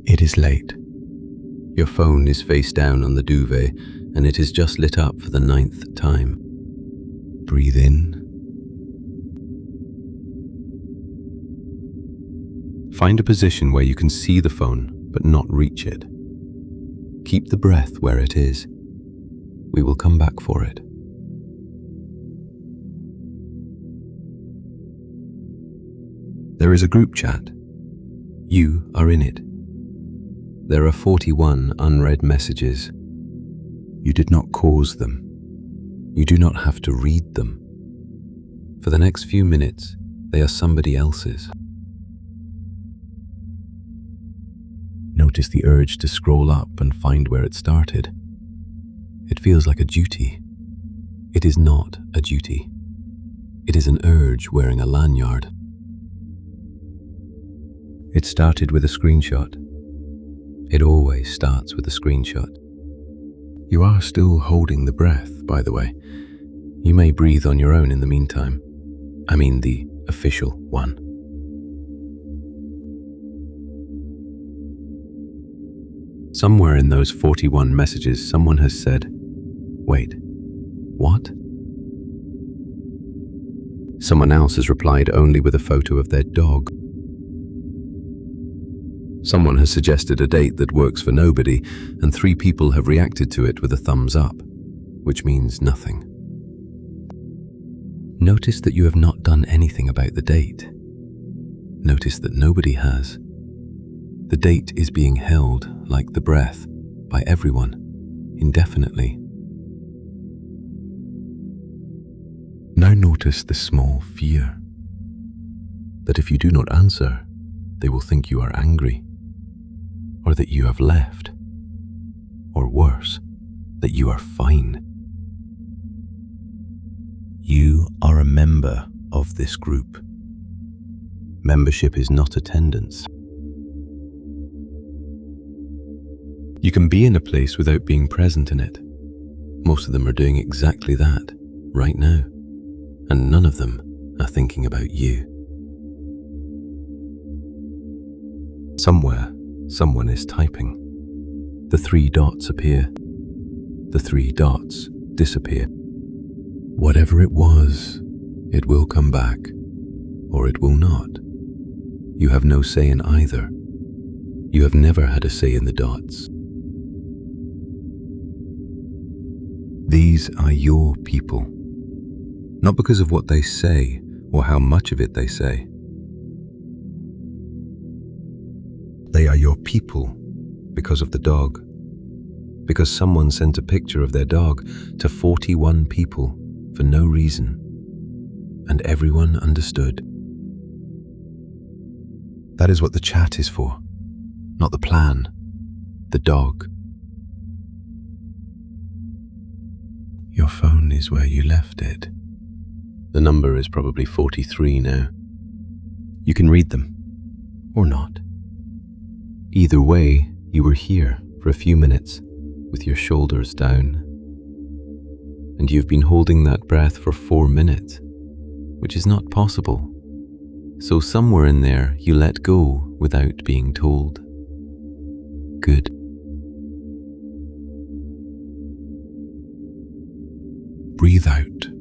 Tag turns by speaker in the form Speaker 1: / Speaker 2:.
Speaker 1: It is late. Your phone is face down on the duvet, and it is just lit up for the 9th time. Breathe in. Find a position where you can see the phone, but not reach it. Keep the breath where it is. We will come back for it. There is a group chat. You are in it. There are 41 unread messages. You did not cause them. You do not have to read them. For the next few minutes, they are somebody else's. Notice the urge to scroll up and find where it started. It feels like a duty. It is not a duty. It is an urge wearing a lanyard. It started with a screenshot. It always starts with a screenshot. You are still holding the breath, by the way. You may breathe on your own in the meantime. I mean the official one. Somewhere in those 41 messages, someone has said, "Wait, what?" Someone else has replied only with a photo of their dog. Someone has suggested a date that works for nobody, and 3 people have reacted to it with a thumbs up, which means nothing. Notice that you have not done anything about the date. Notice that nobody has. The date is being held, like the breath, by everyone, indefinitely. Now notice the small fear that if you do not answer, they will think you are angry, or that you have left, or worse, that you are fine. You are a member of this group. Membership is not attendance. You can be in a place without being present in it. Most of them are doing exactly that right now, and none of them are thinking about you. Somewhere, someone is typing. The 3 dots appear. The 3 dots disappear. Whatever it was, it will come back, or it will not. You have no say in either. You have never had a say in the dots. These are your people, not because of what they say or how much of it they say. They are your people because of the dog, because someone sent a picture of their dog to 41 people for no reason, and everyone understood. That is what the chat is for, not the plan, the dog. Your phone is where you left it. The number is probably 43 now. You can read them, or not. Either way, you were here for a few minutes with your shoulders down. And you've been holding that breath for 4 minutes, which is not possible. So somewhere in there, you let go without being told. Good. Breathe out.